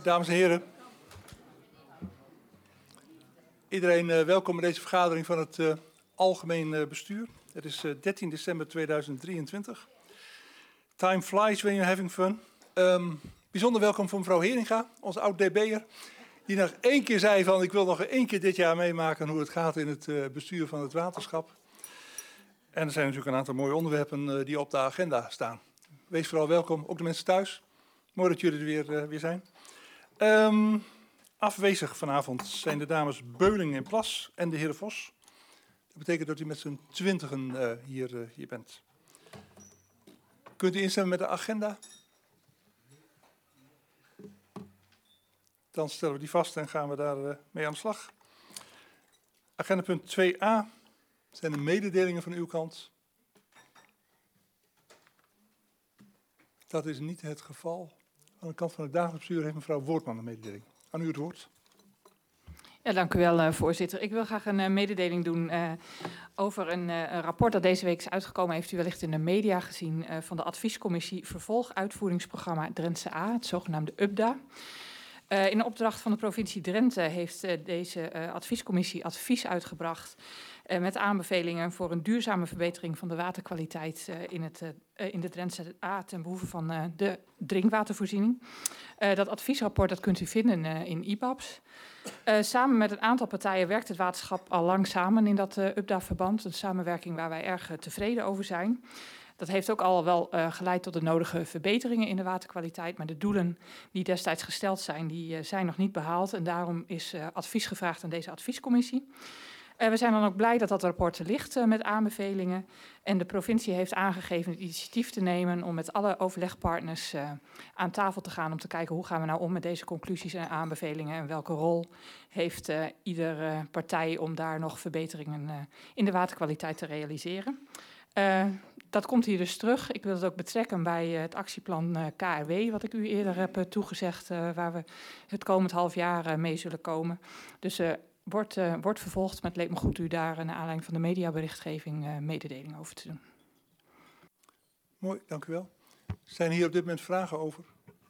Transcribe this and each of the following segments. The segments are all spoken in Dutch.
Dames en heren, iedereen welkom bij deze vergadering van het Algemeen Bestuur. Het is 13 december 2023. Time flies when you're having fun. Bijzonder welkom voor mevrouw Heringa, onze oud-DB'er, die nog één keer zei van ik wil nog één keer dit jaar meemaken hoe het gaat in het bestuur van het waterschap. En er zijn natuurlijk een aantal mooie onderwerpen die op de agenda staan. Wees vooral welkom, ook de mensen thuis. Mooi dat jullie er weer zijn. Afwezig vanavond zijn de dames Beuling en Plas en de heer Vos. Dat betekent dat u met z'n 20 hier bent. Kunt u instemmen met de agenda? Dan stellen we die vast en gaan we daar mee aan de slag. Agenda punt 2a zijn de mededelingen van uw kant. Dat is niet het geval. Aan de kant van het dagelijks bestuur heeft mevrouw Woordman een mededeling. Aan u het woord. Ja, dank u wel, voorzitter. Ik wil graag een mededeling doen over een rapport dat deze week is uitgekomen. Heeft u wellicht in de media gezien van de adviescommissie Vervolguitvoeringsprogramma Drentse A, het zogenaamde UPDA. In opdracht van de provincie Drenthe heeft deze adviescommissie advies uitgebracht met aanbevelingen voor een duurzame verbetering van de waterkwaliteit in de Drentse A ten behoeve van de drinkwatervoorziening. Dat adviesrapport dat kunt u vinden in IBABS. Samen met een aantal partijen werkt het waterschap al lang samen in dat UPDA-verband. Een samenwerking waar wij erg tevreden over zijn. Dat heeft ook al wel geleid tot de nodige verbeteringen in de waterkwaliteit. Maar de doelen die destijds gesteld zijn, die zijn nog niet behaald. En daarom is advies gevraagd aan deze adviescommissie. We zijn dan ook blij dat dat rapport er ligt met aanbevelingen. En de provincie heeft aangegeven het initiatief te nemen om met alle overlegpartners aan tafel te gaan. Om te kijken hoe gaan we nou om met deze conclusies en aanbevelingen. En welke rol heeft iedere partij om daar nog verbeteringen in de waterkwaliteit te realiseren. Dat komt hier dus terug. Ik wil het ook betrekken bij het actieplan KRW, wat ik u eerder heb toegezegd, waar we het komend half jaar mee zullen komen. Dus wordt vervolgd, maar het leek me goed u daar naar aanleiding van de mediaberichtgeving mededeling over te doen. Mooi, dank u wel. Zijn hier op dit moment vragen over?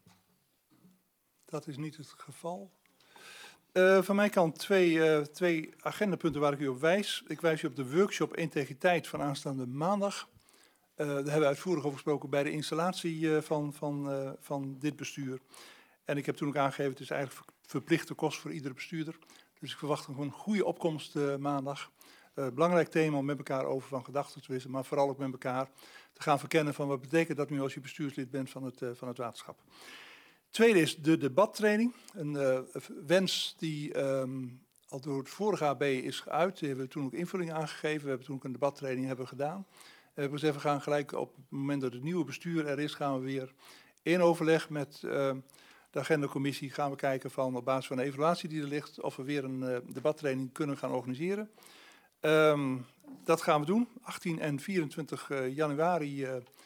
Dat is niet het geval. Van mijn kant twee agendapunten waar ik u op wijs. Ik wijs u op de workshop Integriteit van aanstaande maandag. Daar hebben we uitvoerig over gesproken bij de installatie van dit bestuur. En ik heb toen ook aangegeven, het is eigenlijk verplichte kost voor iedere bestuurder. Dus ik verwacht een goede opkomst maandag. Belangrijk thema om met elkaar over van gedachten te wisselen, maar vooral ook met elkaar te gaan verkennen van wat betekent dat nu als je bestuurslid bent van het waterschap. Tweede is de debattraining. Een wens die al door het vorige AB is geuit. Die hebben we toen ook invulling aangegeven. We hebben toen ook een debattraining gedaan. We hebben gezegd, we gaan gelijk op het moment dat het nieuwe bestuur er is, gaan we weer in overleg met de agendacommissie gaan we kijken van op basis van de evaluatie die er ligt of we weer een debattraining kunnen gaan organiseren. Dat gaan we doen. 18 en 24 januari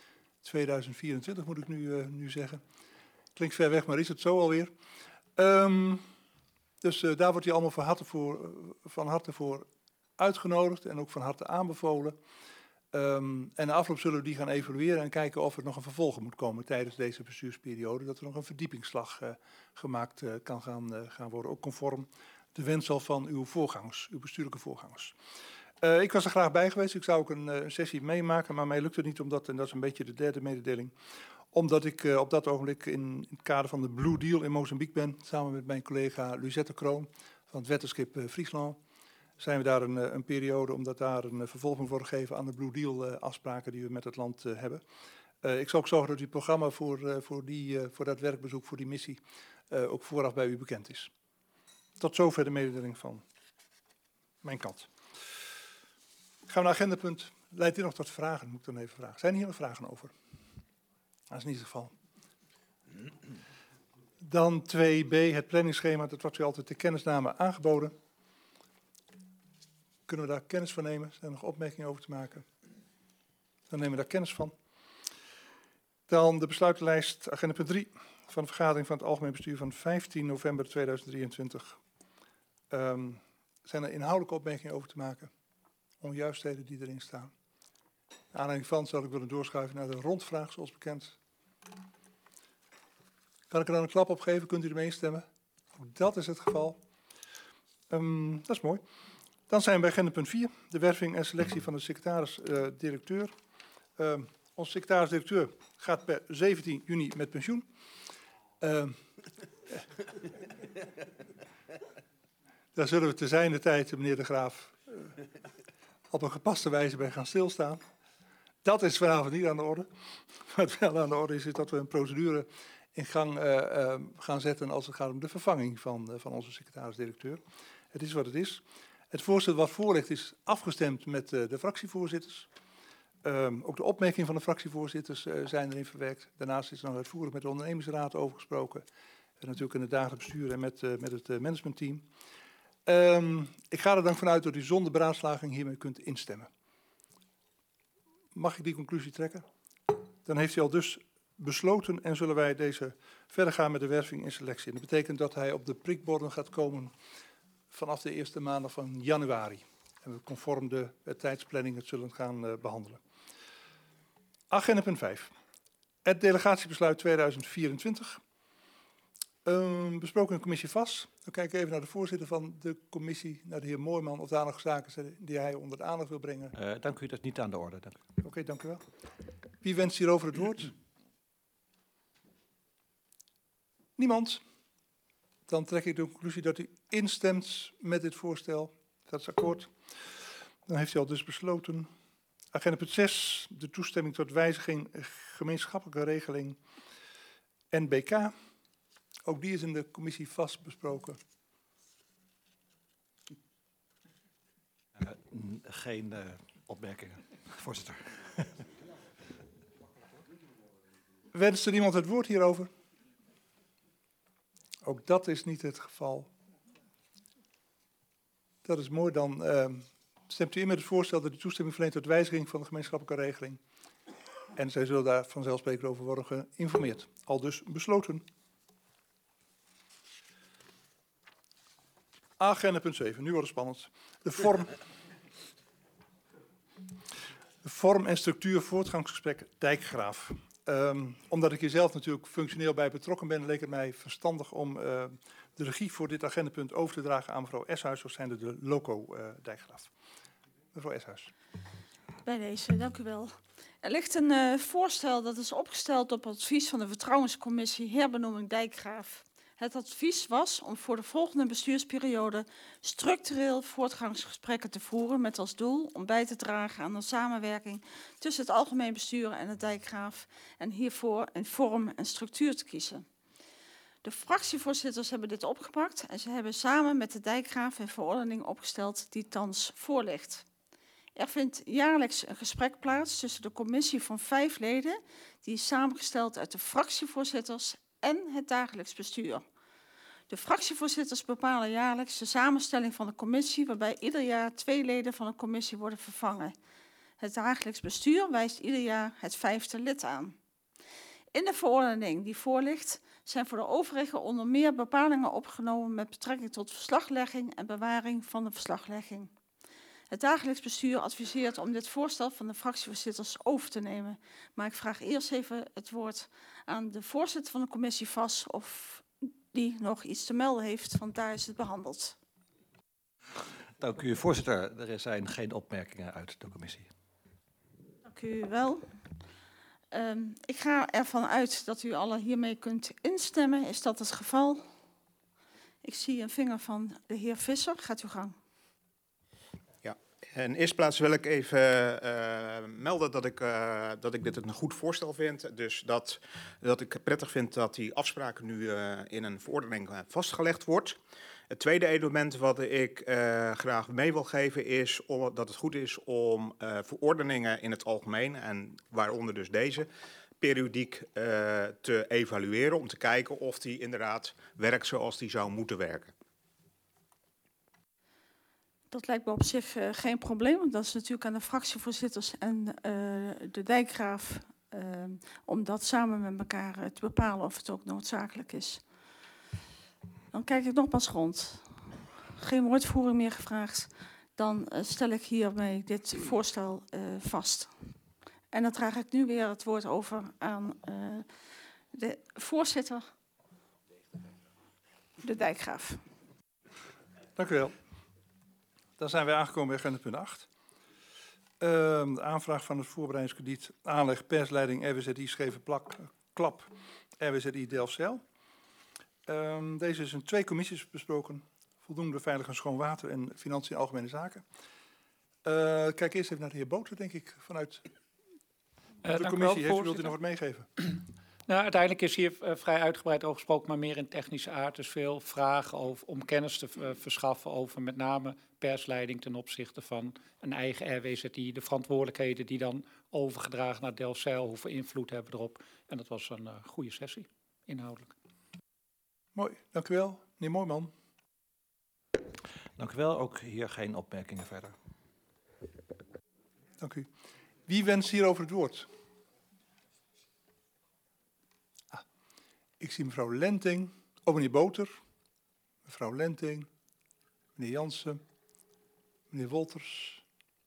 2024 moet ik nu zeggen. Klinkt ver weg, maar is het zo alweer. Dus daar wordt hij allemaal van harte voor uitgenodigd en ook van harte aanbevolen. En na afloop zullen we die gaan evalueren en kijken of er nog een vervolg moet komen tijdens deze bestuursperiode. Dat er nog een verdiepingsslag gemaakt kan gaan worden, ook conform de wensel van uw bestuurlijke voorgangers. Ik was er graag bij geweest, ik zou ook een sessie meemaken, maar mij lukt het niet omdat, en dat is een beetje de derde mededeling, omdat ik op dat ogenblik in het kader van de Blue Deal in Mozambique ben, samen met mijn collega Lucette Kroon van het wetterschip Friesland. Zijn we daar een periode, omdat daar een vervolg moet worden gegeven aan de Blue Deal afspraken die we met het land hebben. Ik zal ook zorgen dat het programma voor dat werkbezoek, voor die missie, ook vooraf bij u bekend is. Tot zover de mededeling van mijn kant. Gaan we naar agendapunt. Leidt dit nog tot vragen? Moet ik dan even vragen. Zijn hier nog vragen over? Dat is niet het geval. Dan 2b, het planningsschema. Dat wordt u altijd ter kennisname aangeboden. Kunnen we daar kennis van nemen? Zijn er nog opmerkingen over te maken? Dan nemen we daar kennis van. Dan de besluitenlijst, agenda punt 3 van de vergadering van het Algemeen Bestuur van 15 november 2023. Zijn er inhoudelijke opmerkingen over te maken? Onjuistheden die erin staan. Naar aanleiding van zal ik willen doorschuiven naar de rondvraag, zoals bekend. Kan ik er dan een klap op geven? Kunt u ermee instemmen? Ook dat is het geval. Dat is mooi. Dan zijn we bij agenda punt 4. De werving en selectie van de secretaris-directeur. Onze secretaris-directeur gaat per 17 juni met pensioen. Daar zullen we te zijner tijd, meneer De Graaf, op een gepaste wijze bij gaan stilstaan. Dat is vanavond niet aan de orde. Wat wel aan de orde is dat we een procedure in gang gaan zetten als het gaat om de vervanging van onze secretaris-directeur. Het is wat het is. Het voorstel wat voor ligt is afgestemd met de fractievoorzitters. Ook de opmerkingen van de fractievoorzitters zijn erin verwerkt. Daarnaast is er nog uitvoerig met de ondernemingsraad over gesproken. En natuurlijk in het dagelijks bestuur en met het managementteam. Ik ga er dan vanuit dat u zonder beraadslaging hiermee kunt instemmen. Mag ik die conclusie trekken? Dan heeft u al dus besloten en zullen wij deze verder gaan met de werving en selectie. En dat betekent dat hij op de prikborden gaat komen vanaf de eerste maandag van januari. En we conform de tijdsplanning het zullen gaan behandelen. Agenda punt 5. Het delegatiebesluit 2024. Besproken in commissie VAS. Dan kijk ik even naar de voorzitter van de commissie, naar de heer Mooijman, of daar nog zaken zijn die hij onder de aandacht wil brengen. Dank u, dat is niet aan de orde. Oké, dank u wel. Wie wenst hierover het woord? Niemand? Dan trek ik de conclusie dat u instemt met dit voorstel. Dat is akkoord. Dan heeft u al dus besloten. Agenda punt 6, de toestemming tot wijziging gemeenschappelijke regeling NBK. Ook die is in de commissie vast besproken. Geen opmerkingen, voorzitter. Wenst er iemand het woord hierover? Ook dat is niet het geval. Dat is mooi. Dan stemt u in met het voorstel dat u toestemming verleent tot wijziging van de gemeenschappelijke regeling. En zij zullen daar vanzelfsprekend over worden geïnformeerd. Al dus besloten. Agenda punt 7, nu wordt het spannend. De vorm en structuur voortgangsgesprek Dijkgraaf. Omdat ik hier zelf natuurlijk functioneel bij betrokken ben, leek het mij verstandig om de regie voor dit agendapunt over te dragen aan mevrouw Eshuis, of zijnde de loco Dijkgraaf. Mevrouw Eshuis. Bij deze, dank u wel. Er ligt een voorstel dat is opgesteld op advies van de Vertrouwenscommissie Herbenoeming Dijkgraaf. Het advies was om voor de volgende bestuursperiode structureel voortgangsgesprekken te voeren met als doel om bij te dragen aan de samenwerking tussen het algemeen bestuur en de Dijkgraaf en hiervoor een vorm en structuur te kiezen. De fractievoorzitters hebben dit opgepakt en ze hebben samen met de Dijkgraaf een verordening opgesteld die thans voorligt. Er vindt jaarlijks een gesprek plaats tussen de commissie van 5 leden, die is samengesteld uit de fractievoorzitters en het dagelijks bestuur. De fractievoorzitters bepalen jaarlijks de samenstelling van de commissie, waarbij ieder jaar 2 leden van de commissie worden vervangen. Het dagelijks bestuur wijst ieder jaar het 5e lid aan. In de verordening die voorligt zijn voor de overige onder meer bepalingen opgenomen met betrekking tot verslaglegging en bewaring van de verslaglegging. Het dagelijks bestuur adviseert om dit voorstel van de fractievoorzitters over te nemen. Maar ik vraag eerst even het woord aan de voorzitter van de commissie VAS of die nog iets te melden heeft, want daar is het behandeld. Dank u, voorzitter. Er zijn geen opmerkingen uit de commissie. Dank u wel. Ik ga ervan uit dat u allen hiermee kunt instemmen. Is dat het geval? Ik zie een vinger van de heer Visser. Gaat uw gang. In eerste plaats wil ik even melden dat ik dit een goed voorstel vind. Dus dat ik prettig vind dat die afspraken nu in een verordening vastgelegd wordt. Het tweede element wat ik graag mee wil geven is dat het goed is om verordeningen in het algemeen, en waaronder dus deze, periodiek te evalueren. Om te kijken of die inderdaad werkt zoals die zou moeten werken. Dat lijkt me op zich geen probleem, want dat is natuurlijk aan de fractievoorzitters en de Dijkgraaf om dat samen met elkaar te bepalen of het ook noodzakelijk is. Dan kijk ik nogmaals rond. Geen woordvoering meer gevraagd. Dan stel ik hiermee dit voorstel vast. En dan draag ik nu weer het woord over aan de voorzitter de Dijkgraaf. Dank u wel. Dan zijn we aangekomen bij agenda punt 8. De aanvraag van het voorbereidingskrediet aanleg persleiding RWZI Scheve Klap RWZI Delfzijl. Deze is in 2 commissies besproken. Voldoende veilig en schoon water en financiën en algemene zaken. Kijk eerst even naar de heer Boter, denk ik, vanuit de commissie. Wilt u nog wat meegeven? Nou, uiteindelijk is hier vrij uitgebreid over gesproken, maar meer in technische aard. Dus veel vragen om kennis te verschaffen over met name persleiding ten opzichte van een eigen RWZI. De verantwoordelijkheden die dan overgedragen naar Delfzijl, hoeveel invloed hebben we erop. En dat was een goede sessie, inhoudelijk. Mooi, dank u wel. Meneer Mooijman. Dank u wel. Ook hier geen opmerkingen verder. Dank u. Wie wenst hierover het woord? Ik zie mevrouw Lenting. Meneer Boter. Mevrouw Lenting. Meneer Jansen. Meneer Wolters.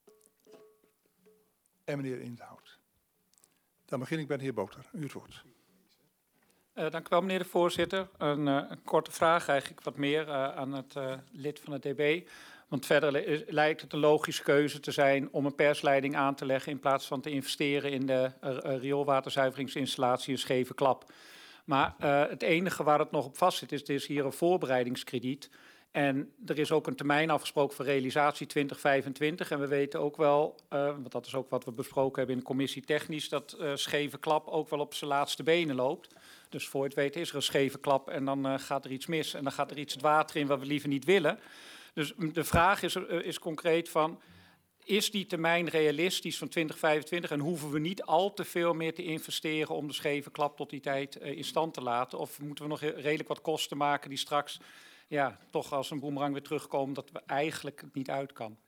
En meneer Inhout. Dan begin ik bij de heer Boter. U het woord. Dank u wel, meneer de voorzitter. Een korte vraag, eigenlijk wat meer aan het lid van het DB. Want verder lijkt het een logische keuze te zijn om een persleiding aan te leggen in plaats van te investeren in de rioolwaterzuiveringsinstallatie in Scheve Klap. Maar het enige waar het nog op vast zit, is hier een voorbereidingskrediet. En er is ook een termijn afgesproken voor realisatie 2025. En we weten ook wel, want dat is ook wat we besproken hebben in de commissie technisch, dat Scheve Klap ook wel op zijn laatste benen loopt. Dus voor het weten is er een scheve klap en dan gaat er iets mis. En dan gaat er iets het water in wat we liever niet willen. Dus de vraag is concreet van, is die termijn realistisch van 2025 en hoeven we niet al te veel meer te investeren om de scheve klap tot die tijd in stand te laten? Of moeten we nog redelijk wat kosten maken die straks toch als een boemerang weer terugkomen dat we eigenlijk het niet uit kan?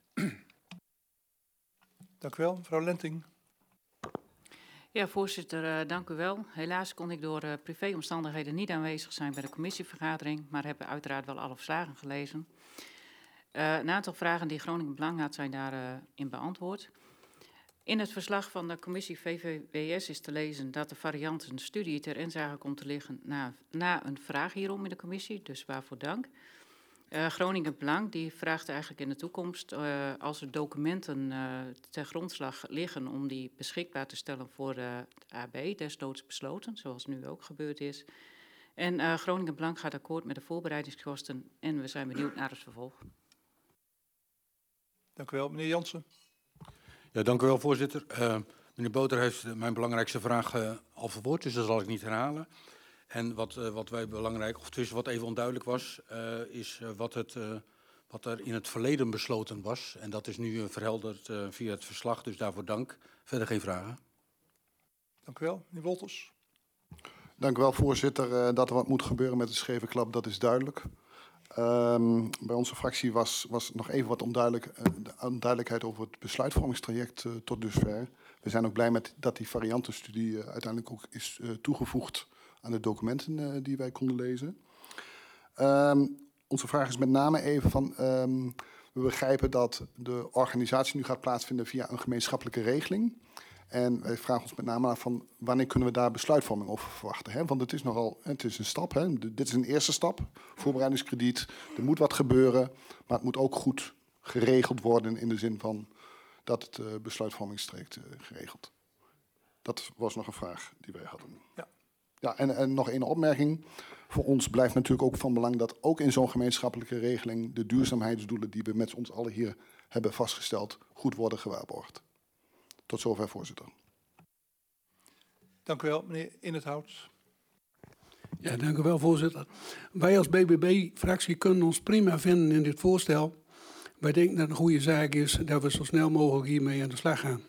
Dank u wel. Mevrouw Lenting. Ja, voorzitter, dank u wel. Helaas kon ik door privéomstandigheden niet aanwezig zijn bij de commissievergadering, maar heb uiteraard wel alle verslagen gelezen. Een aantal vragen die Groningen Belang had zijn daarin beantwoord. In het verslag van de commissie VVWS is te lezen dat de variantenstudie ter inzage komt te liggen na een vraag hierom in de commissie, dus waarvoor dank. Groningen Belang die vraagt eigenlijk in de toekomst als er documenten ter grondslag liggen om die beschikbaar te stellen voor het AB, desnoods besloten, zoals nu ook gebeurd is. En Groningen Belang gaat akkoord met de voorbereidingskosten en we zijn benieuwd naar het vervolg. Dank u wel. Meneer Jansen. Ja, dank u wel, voorzitter. Meneer Boter heeft mijn belangrijkste vraag al verwoord, dus dat zal ik niet herhalen. En wat wij belangrijk, of tussen wat even onduidelijk was, is wat er in het verleden besloten was. En dat is nu verhelderd via het verslag, dus daarvoor dank. Verder geen vragen. Dank u wel. Meneer Wolters. Dank u wel, voorzitter. Dat er wat moet gebeuren met de scheve klap, dat is duidelijk. Bij onze fractie was nog even wat onduidelijkheid over het besluitvormingstraject tot dusver. We zijn ook blij met dat die variantenstudie uiteindelijk ook is toegevoegd aan de documenten die wij konden lezen. Onze vraag is met name even van, we begrijpen dat de organisatie nu gaat plaatsvinden via een gemeenschappelijke regeling. En wij vragen ons met name af van wanneer kunnen we daar besluitvorming over verwachten. Hè? Want het is een stap. Hè? Dit is een eerste stap. Voorbereidingskrediet. Er moet wat gebeuren. Maar het moet ook goed geregeld worden in de zin van dat het besluitvormingstraject geregeld. Dat was nog een vraag die wij hadden. Ja, en nog één opmerking. Voor ons blijft natuurlijk ook van belang dat ook in zo'n gemeenschappelijke regeling de duurzaamheidsdoelen die we met ons allen hier hebben vastgesteld goed worden gewaarborgd. Tot zover, voorzitter. Dank u wel, meneer Inhout. Ja, dank u wel, voorzitter. Wij als BBB-fractie kunnen ons prima vinden in dit voorstel. Wij denken dat het een goede zaak is dat we zo snel mogelijk hiermee aan de slag gaan.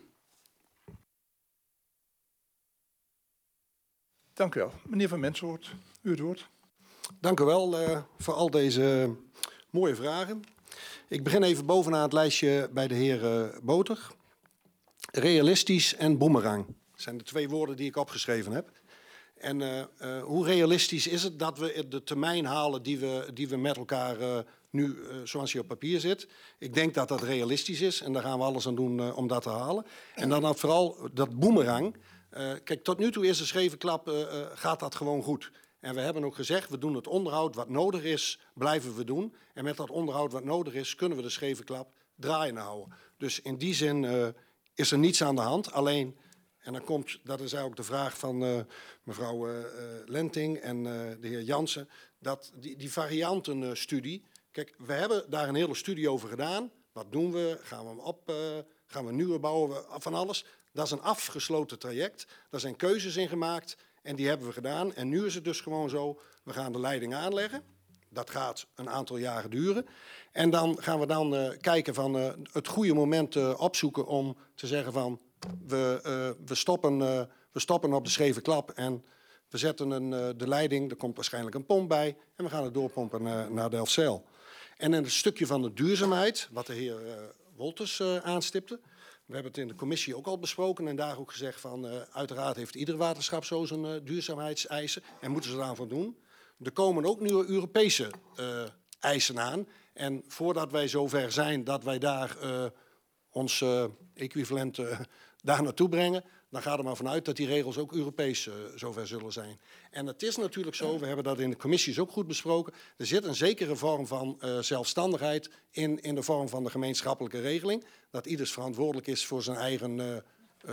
Dank u wel. Meneer Van Menshoort, u het woord. Dank u wel voor al deze mooie vragen. Ik begin even bovenaan het lijstje bij de heer Boter. Realistisch en boemerang zijn de 2 woorden die ik opgeschreven heb. En hoe realistisch is het dat we de termijn halen die we met elkaar nu, zoals hij op papier zit. Ik denk dat dat realistisch is en daar gaan we alles aan doen om dat te halen. En dan vooral dat boemerang. Kijk, tot nu toe is de scheve klap, gaat dat gewoon goed. En we hebben ook gezegd, we doen het onderhoud wat nodig is, blijven we doen. En met dat onderhoud wat nodig is, kunnen we de Schevenklap draaiende houden. Dus in die zin is er niets aan de hand. Alleen, en dan komt, dat is eigenlijk de vraag van mevrouw Lenting en de heer Jansen, dat die variantenstudie. Kijk, we hebben daar een hele studie over gedaan. Wat doen we? Gaan we hem op? Gaan we nieuwe bouwen? Van alles. Dat is een afgesloten traject. Daar zijn keuzes in gemaakt en die hebben we gedaan. En nu is het dus gewoon zo, we gaan de leiding aanleggen. Dat gaat een aantal jaren duren. En dan gaan we kijken van het goede moment opzoeken om te zeggen van we stoppen op de Schevenklap en we zetten de leiding, er komt waarschijnlijk een pomp bij en we gaan het doorpompen naar Delfzijl. En in het stukje van de duurzaamheid, wat de heer Wolters aanstipte. We hebben het in de commissie ook al besproken en daar ook gezegd van uiteraard heeft ieder waterschap zo zijn duurzaamheidseisen en moeten ze daarvoor doen. Er komen ook nieuwe Europese eisen aan. En voordat wij zover zijn dat wij daar ons equivalent daar naartoe brengen, dan gaat er maar vanuit dat die regels ook Europees zover zullen zijn. En het is natuurlijk zo, we hebben dat in de commissies ook goed besproken, er zit een zekere vorm van zelfstandigheid in de vorm van de gemeenschappelijke regeling. Dat ieders verantwoordelijk is voor zijn eigen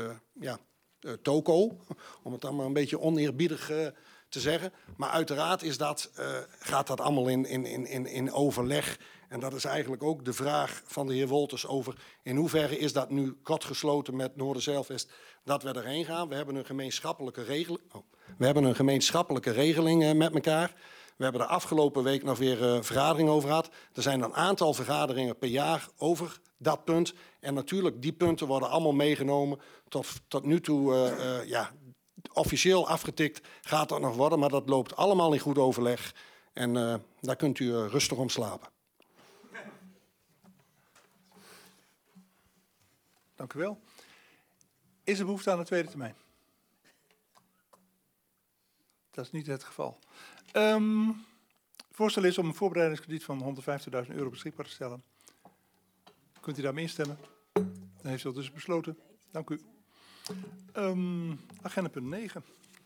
toko, om het dan maar een beetje oneerbiedig te zeggen. Maar uiteraard gaat dat allemaal in overleg. En dat is eigenlijk ook de vraag van de heer Wolters over in hoeverre is dat nu kortgesloten met Noorderzeilvest dat we erheen gaan. We hebben een gemeenschappelijke regeling met elkaar. We hebben de afgelopen week nog weer een vergadering over gehad. Er zijn een aantal vergaderingen per jaar over dat punt. En natuurlijk, die punten worden allemaal meegenomen. Tot nu toe, officieel afgetikt gaat dat nog worden. Maar dat loopt allemaal in goed overleg. En daar kunt u rustig om slapen. Dank u wel. Is er behoefte aan een tweede termijn? Dat is niet het geval. Het voorstel is om een voorbereidingskrediet van €150.000 beschikbaar te stellen. Kunt u daarmee instemmen? Dan heeft u dat dus besloten. Dank u. Agenda punt 9.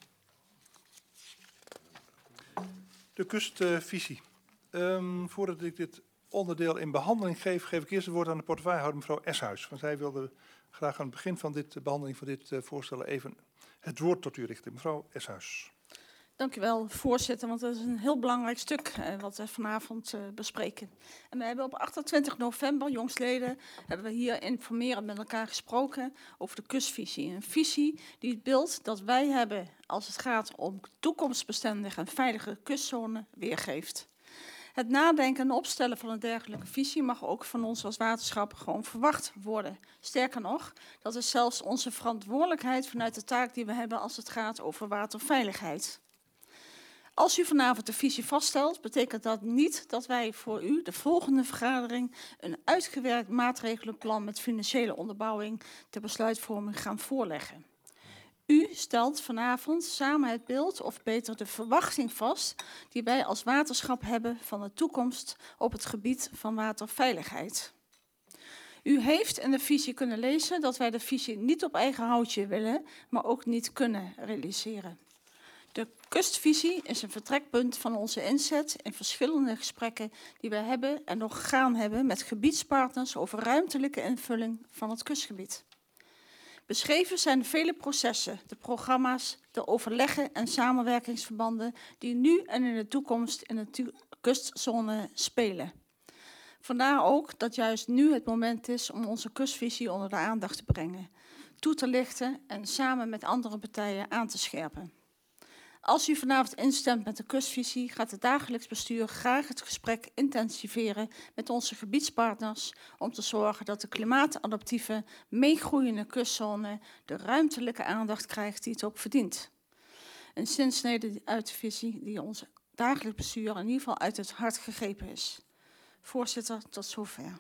De kustvisie. Voordat ik dit onderdeel in behandeling geef ik eerst het woord aan de portefeuillehouder mevrouw Eshuis. Want zij wilde graag aan het begin van de behandeling van dit voorstel even het woord tot u richten. Mevrouw Eshuis. Dank u wel, voorzitter, want dat is een heel belangrijk stuk wat we vanavond bespreken. En we hebben op 28 november, jongstleden, hebben we hier informerend met elkaar gesproken over de kustvisie. Een visie die het beeld dat wij hebben als het gaat om toekomstbestendige en veilige kustzone weergeeft. Het nadenken en opstellen van een dergelijke visie mag ook van ons als waterschap gewoon verwacht worden. Sterker nog, dat is zelfs onze verantwoordelijkheid vanuit de taak die we hebben als het gaat over waterveiligheid. Als u vanavond de visie vaststelt, betekent dat niet dat wij voor u de volgende vergadering een uitgewerkt maatregelenplan met financiële onderbouwing ter besluitvorming gaan voorleggen. U stelt vanavond samen het beeld, of beter de verwachting vast, die wij als waterschap hebben van de toekomst op het gebied van waterveiligheid. U heeft in de visie kunnen lezen dat wij de visie niet op eigen houtje willen, maar ook niet kunnen realiseren. De kustvisie is een vertrekpunt van onze inzet in verschillende gesprekken die wij hebben en nog gaan hebben met gebiedspartners over ruimtelijke invulling van het kustgebied. Beschreven zijn de vele processen, de programma's, de overleggen en samenwerkingsverbanden die nu en in de toekomst in de kustzone spelen. Vandaar ook dat juist nu het moment is om onze kustvisie onder de aandacht te brengen, toe te lichten en samen met andere partijen aan te scherpen. Als u vanavond instemt met de kustvisie, gaat het dagelijks bestuur graag het gesprek intensiveren met onze gebiedspartners om te zorgen dat de klimaatadaptieve, meegroeiende kustzone de ruimtelijke aandacht krijgt die het ook verdient. Een zinsnede uit de visie die ons dagelijks bestuur in ieder geval uit het hart gegrepen is. Voorzitter, tot zover.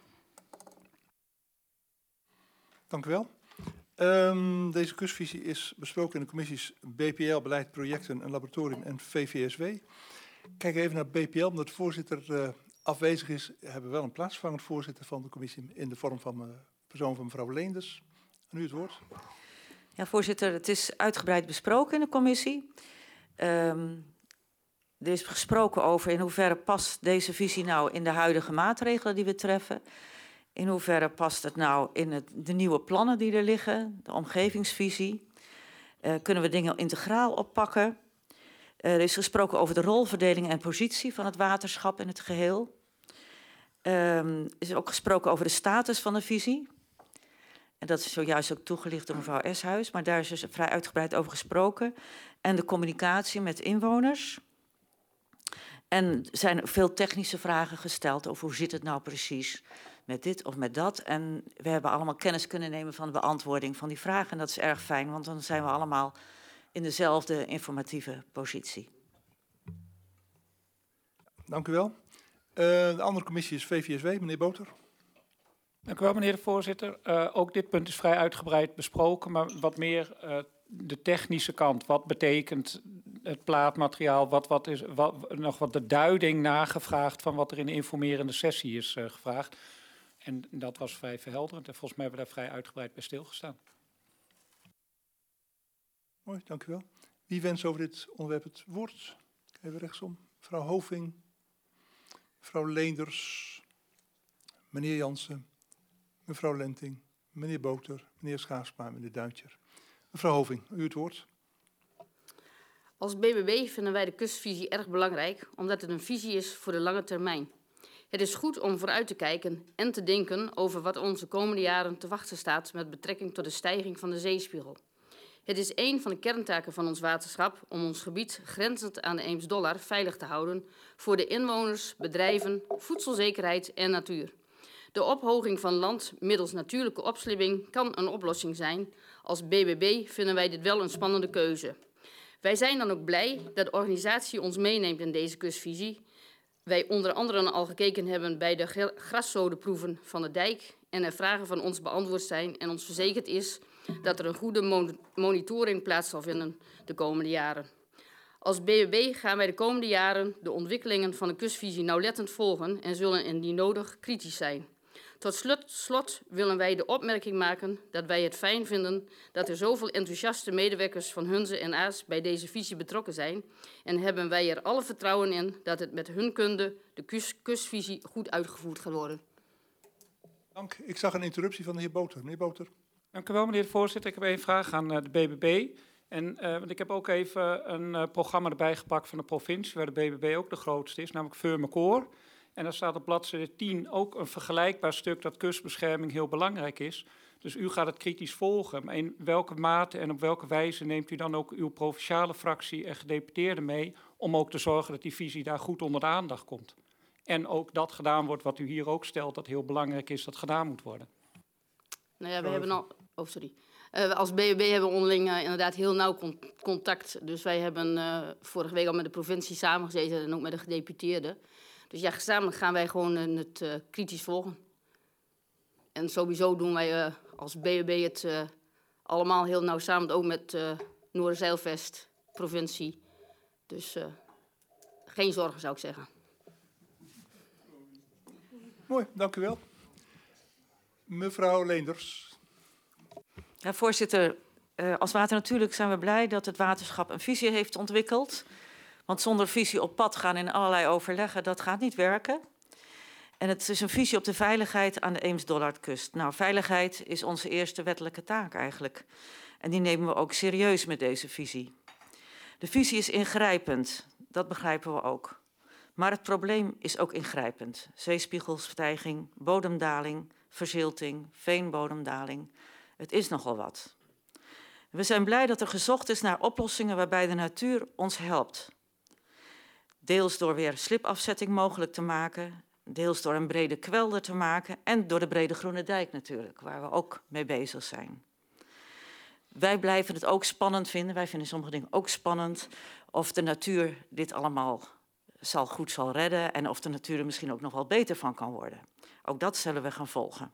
Dank u wel. Deze kustvisie is besproken in de commissies BPL, beleid, projecten en laboratorium en VVSW. Kijk even naar BPL, omdat de voorzitter afwezig is. Hebben we wel een plaatsvervangend voorzitter van de commissie in de vorm van persoon van mevrouw Leenders. Aan u het woord. Ja, voorzitter, het is uitgebreid besproken in de commissie. Er is gesproken over in hoeverre past deze visie nou in de huidige maatregelen die we treffen. In hoeverre past het nou in de nieuwe plannen die er liggen, de omgevingsvisie. Kunnen we dingen integraal oppakken? Er is gesproken over de rolverdeling en positie van het waterschap in het geheel. Er is ook gesproken over de status van de visie. En dat is zojuist ook toegelicht door mevrouw Eshuis, maar daar is dus vrij uitgebreid over gesproken. En de communicatie met inwoners. En er zijn veel technische vragen gesteld over hoe zit het nou precies met dit of met dat. En we hebben allemaal kennis kunnen nemen van de beantwoording van die vragen. En dat is erg fijn, want dan zijn we allemaal in dezelfde informatieve positie. Dank u wel. De andere commissie is VVSW, meneer Boter. Dank u wel, meneer de voorzitter. Ook dit punt is vrij uitgebreid besproken, maar wat meer de technische kant. Wat betekent het plaatmateriaal? Wat is nog wat de duiding nagevraagd van wat er in de informerende sessie is gevraagd. En dat was vrij verhelderend en volgens mij hebben we daar vrij uitgebreid bij stilgestaan. Mooi, dank u wel. Wie wenst over dit onderwerp het woord? Even rechtsom. Mevrouw Hoving, mevrouw Leenders, meneer Jansen, mevrouw Lenting, meneer Boter, meneer Schaafsma, meneer Duintjer. Mevrouw Hoving, u het woord. Als BBB vinden wij de kustvisie erg belangrijk, omdat het een visie is voor de lange termijn. Het is goed om vooruit te kijken en te denken over wat ons de komende jaren te wachten staat met betrekking tot de stijging van de zeespiegel. Het is een van de kerntaken van ons waterschap om ons gebied grenzend aan de Eems-Dollar veilig te houden voor de inwoners, bedrijven, voedselzekerheid en natuur. De ophoging van land middels natuurlijke opslibbing kan een oplossing zijn. Als BBB vinden wij dit wel een spannende keuze. Wij zijn dan ook blij dat de organisatie ons meeneemt in deze kustvisie. Wij onder andere al gekeken hebben bij de graszodenproeven van de dijk en er vragen van ons beantwoord zijn en ons verzekerd is dat er een goede monitoring plaats zal vinden de komende jaren. Als BBB gaan wij de komende jaren de ontwikkelingen van de kustvisie nauwlettend volgen en zullen indien nodig kritisch zijn. Tot slot willen wij de opmerking maken dat wij het fijn vinden dat er zoveel enthousiaste medewerkers van Hunze en Aas bij deze visie betrokken zijn en hebben wij er alle vertrouwen in dat het met hun kunde de kustvisie goed uitgevoerd gaat worden. Dank. Ik zag een interruptie van de heer Boter. Meneer Boter. Dank u wel, meneer de voorzitter. Ik heb één vraag aan de BBB. Want ik heb ook even een programma erbij gepakt van de provincie, waar de BBB ook de grootste is, namelijk Veurmekoor. En daar staat op bladzijde 10 ook een vergelijkbaar stuk dat kustbescherming heel belangrijk is. Dus u gaat het kritisch volgen. Maar in welke mate en op welke wijze neemt u dan ook uw provinciale fractie en gedeputeerden mee om ook te zorgen dat die visie daar goed onder de aandacht komt? En ook dat gedaan wordt wat u hier ook stelt, dat heel belangrijk is dat gedaan moet worden. Nou ja, we hebben al... Oh, sorry. Als BBB hebben we onderling inderdaad heel nauw contact. Dus wij hebben vorige week al met de provincie samengezeten en ook met de gedeputeerden. Dus ja, gezamenlijk gaan wij gewoon het kritisch volgen. En sowieso doen wij als BBB het allemaal heel nauw samen, ook met Noorderzeilvest, provincie. Dus geen zorgen, zou ik zeggen. Mooi, dank u wel. Mevrouw Leenders. Ja, voorzitter, als Water Natuurlijk zijn we blij dat het waterschap een visie heeft ontwikkeld. Want zonder visie op pad gaan in allerlei overleggen, dat gaat niet werken. En het is een visie op de veiligheid aan de Eems-Dollardkust. Nou, veiligheid is onze eerste wettelijke taak eigenlijk. En die nemen we ook serieus met deze visie. De visie is ingrijpend, dat begrijpen we ook. Maar het probleem is ook ingrijpend. Zeespiegelstijging, bodemdaling, verzilting, veenbodemdaling. Het is nogal wat. We zijn blij dat er gezocht is naar oplossingen waarbij de natuur ons helpt. Deels door weer slipafzetting mogelijk te maken, deels door een brede kwelder te maken en door de brede Groene Dijk natuurlijk, waar we ook mee bezig zijn. Wij blijven het ook spannend vinden, wij vinden sommige dingen ook spannend, of de natuur dit allemaal goed zal redden en of de natuur er misschien ook nog wel beter van kan worden. Ook dat zullen we gaan volgen.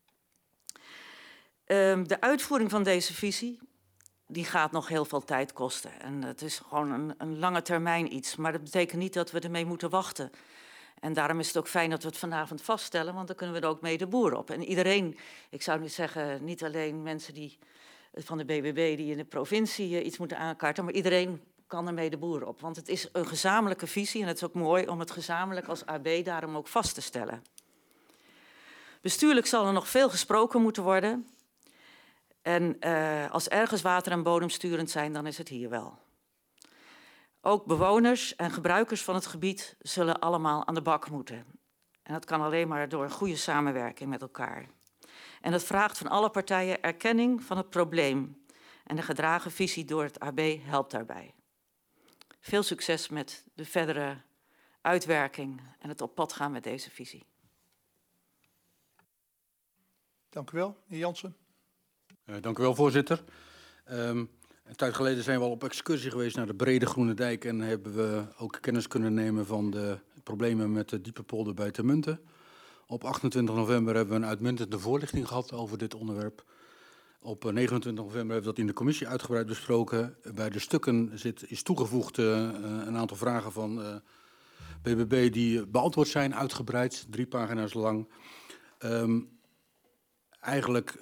De uitvoering van deze visie, die gaat nog heel veel tijd kosten. En het is gewoon een lange termijn iets. Maar dat betekent niet dat we ermee moeten wachten. En daarom is het ook fijn dat we het vanavond vaststellen, want dan kunnen we er ook mee de boer op. En iedereen, ik zou nu zeggen, niet alleen mensen die van de BBB die in de provincie iets moeten aankaarten, maar iedereen kan ermee de boer op. Want het is een gezamenlijke visie en het is ook mooi om het gezamenlijk als AB daarom ook vast te stellen. Bestuurlijk zal er nog veel gesproken moeten worden. En als ergens water en bodem sturend zijn, dan is het hier wel. Ook bewoners en gebruikers van het gebied zullen allemaal aan de bak moeten. En dat kan alleen maar door een goede samenwerking met elkaar. En dat vraagt van alle partijen erkenning van het probleem. En de gedragen visie door het AB helpt daarbij. Veel succes met de verdere uitwerking en het op pad gaan met deze visie. Dank u wel. Heer Jansen. Dank u wel, voorzitter. Een tijd geleden zijn we al op excursie geweest naar de Brede Groene Dijk en hebben we ook kennis kunnen nemen van de problemen met de diepe polder bij Termunten. Op 28 november hebben we een uitmuntende voorlichting gehad over dit onderwerp. Op 29 november hebben we dat in de commissie uitgebreid besproken. Bij de stukken is toegevoegd een aantal vragen van BBB die beantwoord zijn, uitgebreid, 3 pagina's lang. Eigenlijk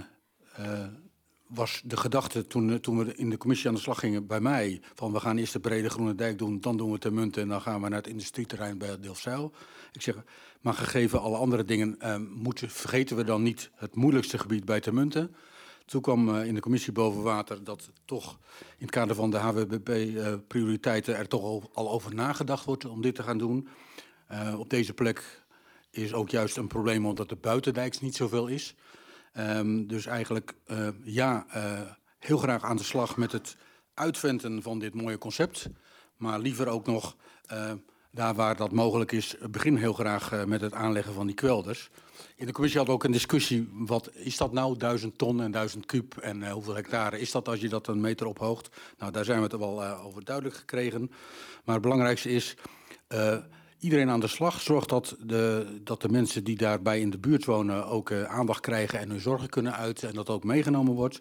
was de gedachte toen we in de commissie aan de slag gingen bij mij van we gaan eerst de Brede Groene Dijk doen, dan doen we Termunten en dan gaan we naar het industrieterrein bij Delfzijl. Ik zeg, maar gegeven alle andere dingen vergeten we dan niet het moeilijkste gebied bij Termunten. Toen kwam in de commissie boven water dat toch in het kader van de HWBP-prioriteiten er toch al over nagedacht wordt om dit te gaan doen. Op deze plek is ook juist een probleem omdat de buitendijks niet zoveel is. Dus eigenlijk heel graag aan de slag met het uitventen van dit mooie concept. Maar liever ook nog, daar waar dat mogelijk is, begin heel graag met het aanleggen van die kwelders. In de commissie hadden we ook een discussie, wat is dat nou, 1000 ton en 1000 kuub en hoeveel hectare is dat als je dat een meter ophoogt? Nou, daar zijn we het wel over duidelijk gekregen. Maar het belangrijkste is, iedereen aan de slag zorgt dat de mensen die daarbij in de buurt wonen ook aandacht krijgen en hun zorgen kunnen uiten en dat ook meegenomen wordt.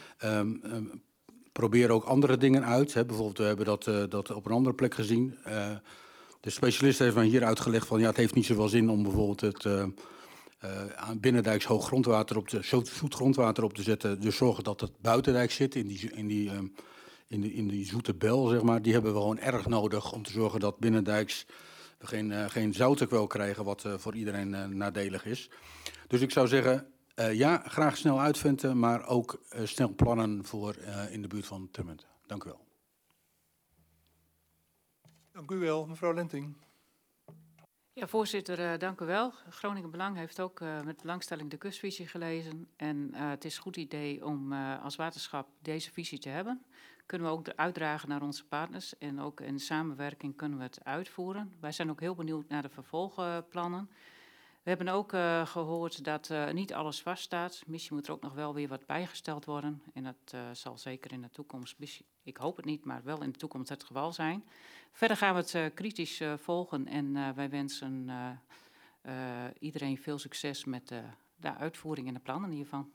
Probeer ook andere dingen uit. Hè. Bijvoorbeeld, we hebben dat op een andere plek gezien. De specialist heeft mij hier uitgelegd van ja, het heeft niet zoveel zin om bijvoorbeeld het binnendijks hoog grondwater zoet grondwater op te zetten. Dus zorgen dat het buitendijk zit in die zoete bel, zeg maar. Die hebben we gewoon erg nodig om te zorgen dat binnendijks we geen zoutenkwel krijgen wat voor iedereen nadelig is. Dus ik zou zeggen, ja, graag snel uitventen, maar ook snel plannen voor in de buurt van Termunten. Dank u wel. Dank u wel, mevrouw Lenting. Ja, voorzitter, dank u wel. Groningen Belang heeft ook met belangstelling de kustvisie gelezen. En het is een goed idee om als waterschap deze visie te hebben. Kunnen we ook uitdragen naar onze partners en ook in samenwerking kunnen we het uitvoeren. Wij zijn ook heel benieuwd naar de vervolgplannen. We hebben ook gehoord dat niet alles vaststaat. Misschien moet er ook nog wel weer wat bijgesteld worden. En dat zal zeker in de toekomst, ik hoop het niet, maar wel in de toekomst het geval zijn. Verder gaan we het kritisch volgen en wij wensen iedereen veel succes met de uitvoering en de plannen hiervan.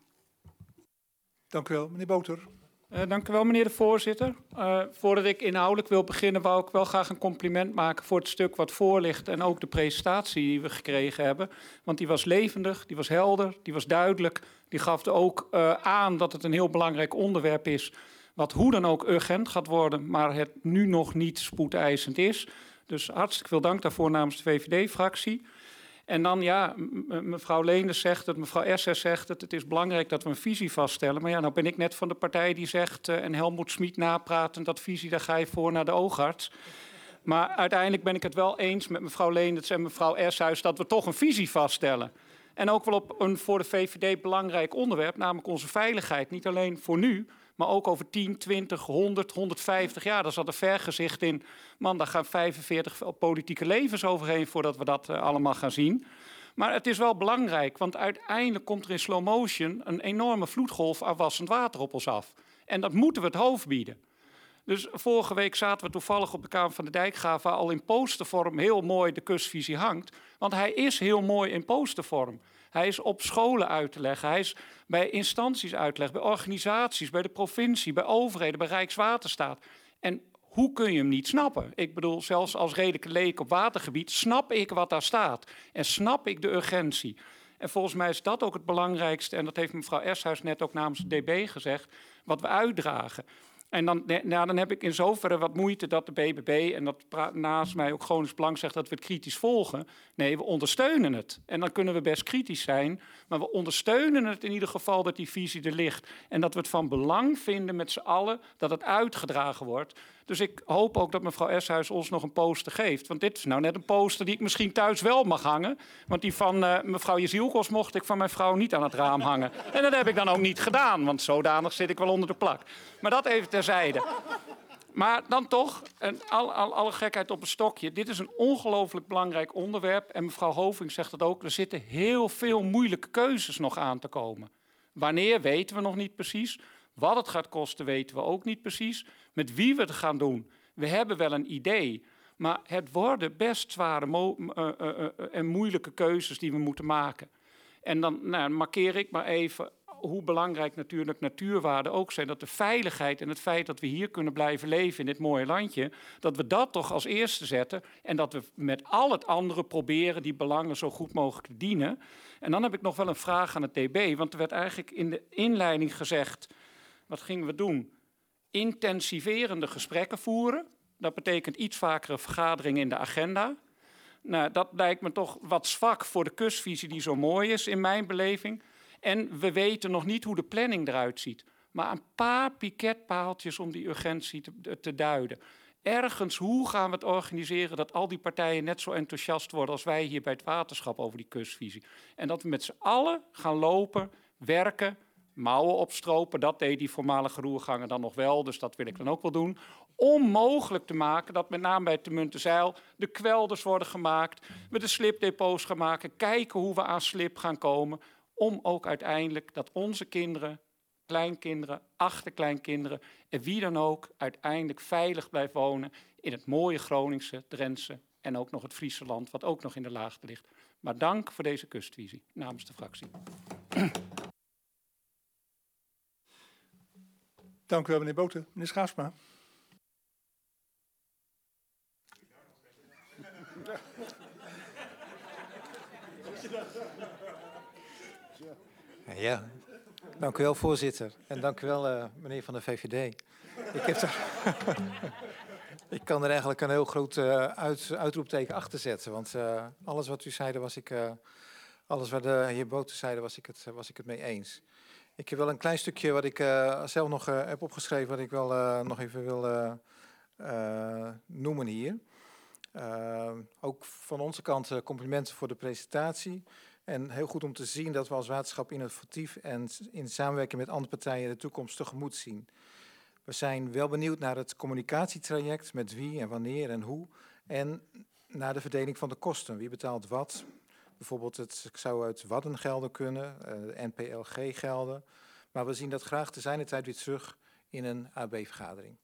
Dank u wel, meneer Boter. Dank u wel, meneer de voorzitter. Voordat ik inhoudelijk wil beginnen, wou ik wel graag een compliment maken voor het stuk wat voor ligt en ook de presentatie die we gekregen hebben. Want die was levendig, die was helder, die was duidelijk. Die gaf er ook aan dat het een heel belangrijk onderwerp is, wat hoe dan ook urgent gaat worden, maar het nu nog niet spoedeisend is. Dus hartstikke veel dank daarvoor namens de VVD-fractie. En dan ja, mevrouw Leenders zegt het, mevrouw Esser zegt het is belangrijk dat we een visie vaststellen. Maar ja, nou ben ik net van de partij die zegt, en Helmoet Schmid napraten, dat visie, daar ga je voor naar de oogarts. Maar uiteindelijk ben ik het wel eens met mevrouw Leenders en mevrouw Eshuis dat we toch een visie vaststellen. En ook wel op een voor de VVD belangrijk onderwerp, namelijk onze veiligheid. Niet alleen voor nu, maar ook over 10, 20, 100, 150 jaar. Daar zat een vergezicht in. Man, daar gaan 45 politieke levens overheen voordat we dat allemaal gaan zien. Maar het is wel belangrijk, want uiteindelijk komt er in slow motion een enorme vloedgolf afwassend water op ons af. En dat moeten we het hoofd bieden. Dus vorige week zaten we toevallig op de Kamer van de Dijkgraaf, waar al in postervorm heel mooi de kustvisie hangt. Want hij is heel mooi in postervorm. Hij is op scholen uit te leggen, hij is bij instanties uit te leggen, bij organisaties, bij de provincie, bij overheden, bij Rijkswaterstaat. En hoe kun je hem niet snappen? Ik bedoel, zelfs als redelijke leek op watergebied snap ik wat daar staat. En snap ik de urgentie. En volgens mij is dat ook het belangrijkste, en dat heeft mevrouw Eshuis net ook namens de DB gezegd, wat we uitdragen. En dan heb ik in zoverre wat moeite dat de BBB, en dat naast mij ook Gronings Belang zegt dat we het kritisch volgen. Nee, we ondersteunen het. En dan kunnen we best kritisch zijn, maar we ondersteunen het in ieder geval dat die visie er ligt. En dat we het van belang vinden met z'n allen dat het uitgedragen wordt. Dus ik hoop ook dat mevrouw Eshuis ons nog een poster geeft. Want dit is nou net een poster die ik misschien thuis wel mag hangen. Want die van mevrouw Jezielkos mocht ik van mijn vrouw niet aan het raam hangen. En dat heb ik dan ook niet gedaan, want zodanig zit ik wel onder de plak. Maar dat even terzijde. Maar dan toch, alle gekheid op een stokje. Dit is een ongelooflijk belangrijk onderwerp. En mevrouw Hoving zegt het ook, er zitten heel veel moeilijke keuzes nog aan te komen. Wanneer weten we nog niet precies. Wat het gaat kosten weten we ook niet precies. Met wie we het gaan doen, we hebben wel een idee. Maar het worden best zware en moeilijke keuzes die we moeten maken. En dan markeer ik maar even hoe belangrijk natuurlijk natuurwaarden ook zijn. Dat de veiligheid en het feit dat we hier kunnen blijven leven in dit mooie landje, dat we dat toch als eerste zetten. En dat we met al het andere proberen die belangen zo goed mogelijk te dienen. En dan heb ik nog wel een vraag aan het DB. Want er werd eigenlijk in de inleiding gezegd, wat gingen we doen? Intensiverende gesprekken voeren. Dat betekent iets vakere vergaderingen in de agenda. Nou, dat lijkt me toch wat zwak voor de kustvisie die zo mooi is in mijn beleving. En we weten nog niet hoe de planning eruit ziet. Maar een paar piketpaaltjes om die urgentie te duiden. Ergens, hoe gaan we het organiseren dat al die partijen net zo enthousiast worden als wij hier bij het waterschap over die kustvisie. En dat we met z'n allen gaan lopen, werken, mouwen opstropen. Dat deed die voormalige roerganger dan nog wel, dus dat wil ik dan ook wel doen. Om mogelijk te maken dat met name bij Termunten-Zijl de kwelders worden gemaakt. We de slipdepots gaan maken, kijken hoe we aan slip gaan komen. Om ook uiteindelijk dat onze kinderen, kleinkinderen, achterkleinkinderen en wie dan ook uiteindelijk veilig blijft wonen in het mooie Groningse, Drentse en ook nog het Friese land, wat ook nog in de laagte ligt. Maar dank voor deze kustvisie namens de fractie. Dank u wel, meneer Boten. Meneer Schaafsma. Ja, dank u wel, voorzitter. En dank u wel, meneer van de VVD. Ik kan er eigenlijk een heel groot uitroepteken achter zetten. Want alles wat u zeide, alles wat de heer Boten zeide, was ik het mee eens. Ik heb wel een klein stukje wat ik zelf nog heb opgeschreven, wat ik wel nog even wil noemen hier. Ook van onze kant complimenten voor de presentatie. En heel goed om te zien dat we als waterschap innovatief en in samenwerking met andere partijen de toekomst tegemoet zien. We zijn wel benieuwd naar het communicatietraject, met wie en wanneer en hoe. En naar de verdeling van de kosten. Wie betaalt wat? Bijvoorbeeld, het zou uit Waddengelden kunnen, NPLG-gelden. Maar we zien dat graag te zijner tijd weer terug in een AB-vergadering.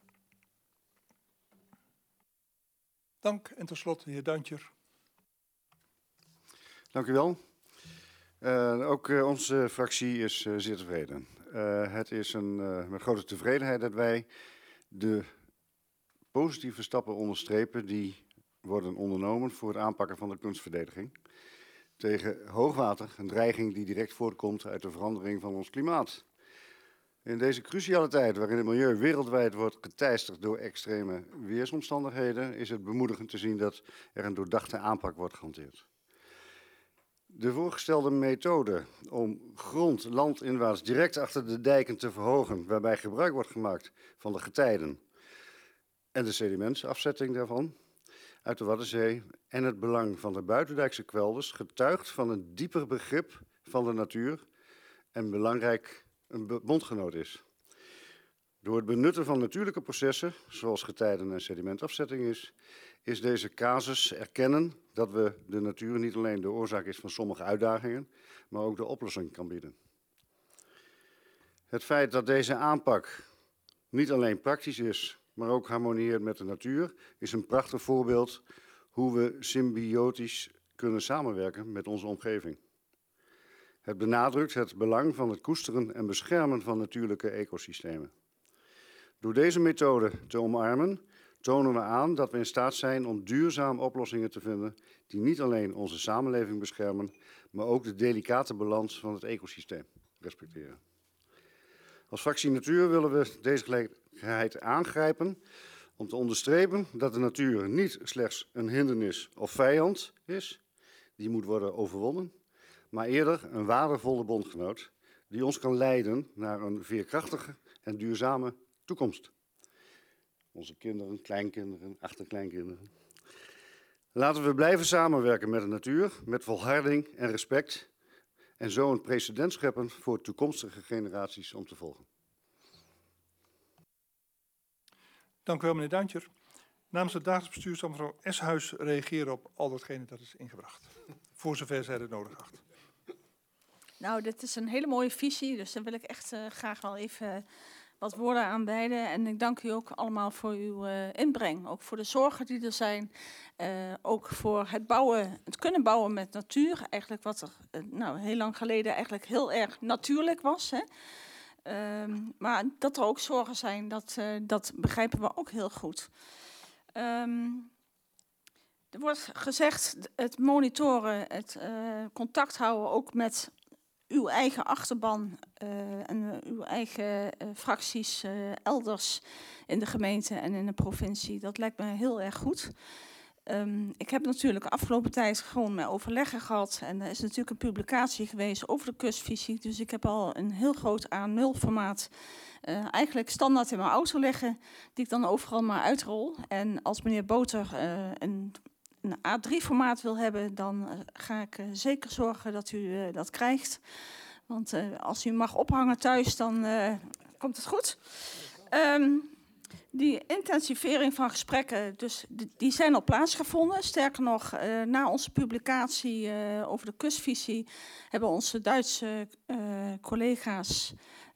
Dank. En tot slot de heer Duintjer. Dank u wel. Ook onze fractie is zeer tevreden. Het is met grote tevredenheid dat wij de positieve stappen onderstrepen die worden ondernomen voor het aanpakken van de kunstverdediging tegen hoogwater, een dreiging die direct voortkomt uit de verandering van ons klimaat. In deze cruciale tijd waarin het milieu wereldwijd wordt geteisterd door extreme weersomstandigheden, is het bemoedigend te zien dat er een doordachte aanpak wordt gehanteerd. De voorgestelde methode om grond landinwaarts direct achter de dijken te verhogen, waarbij gebruik wordt gemaakt van de getijden en de sedimentsafzetting daarvan uit de Waddenzee en het belang van de buitendijkse kwelders, getuigt van een dieper begrip van de natuur en belangrijk een bondgenoot is. Door het benutten van natuurlijke processen, zoals getijden en sedimentafzetting is deze casus erkennen dat we de natuur niet alleen de oorzaak is van sommige uitdagingen, maar ook de oplossing kan bieden. Het feit dat deze aanpak niet alleen praktisch is, maar ook harmonieert met de natuur, is een prachtig voorbeeld hoe we symbiotisch kunnen samenwerken met onze omgeving. Het benadrukt het belang van het koesteren en beschermen van natuurlijke ecosystemen. Door deze methode te omarmen, tonen we aan dat we in staat zijn om duurzame oplossingen te vinden die niet alleen onze samenleving beschermen, maar ook de delicate balans van het ecosysteem respecteren. Als fractie Natuur willen we deze gelegenheid aangrijpen om te onderstrepen dat de natuur niet slechts een hindernis of vijand is, die moet worden overwonnen, maar eerder een waardevolle bondgenoot die ons kan leiden naar een veerkrachtige en duurzame toekomst. Onze kinderen, kleinkinderen, achterkleinkinderen. Laten we blijven samenwerken met de natuur, met volharding en respect, en zo een precedent scheppen voor toekomstige generaties om te volgen. Dank u wel, meneer Duintjer. Namens het dagelijks bestuur zal mevrouw Eshuis reageren op al datgene dat is ingebracht. Voor zover zij het nodig acht. Nou, dit is een hele mooie visie, dus daar wil ik echt graag wel even wat woorden aan wijden. En ik dank u ook allemaal voor uw inbreng. Ook voor de zorgen die er zijn. Ook voor het bouwen, het kunnen bouwen met natuur. Eigenlijk wat er heel lang geleden eigenlijk heel erg natuurlijk was. Hè. Maar dat er ook zorgen zijn, dat begrijpen we ook heel goed. Er wordt gezegd, het monitoren, het contact houden ook met uw eigen achterban en uw eigen fracties elders in de gemeente en in de provincie. Dat lijkt me heel erg goed. Ik heb natuurlijk de afgelopen tijd gewoon mijn overleggen gehad. En er is natuurlijk een publicatie geweest over de kustvisie. Dus ik heb al een heel groot A0 formaat eigenlijk standaard in mijn auto liggen, die ik dan overal maar uitrol. En als meneer Boter een A3-formaat wil hebben, dan ga ik zeker zorgen dat u dat krijgt. Want als u mag ophangen thuis, dan komt het goed. Die intensivering van gesprekken, dus die zijn al plaatsgevonden. Sterker nog, na onze publicatie over de kustvisie hebben onze Duitse collega's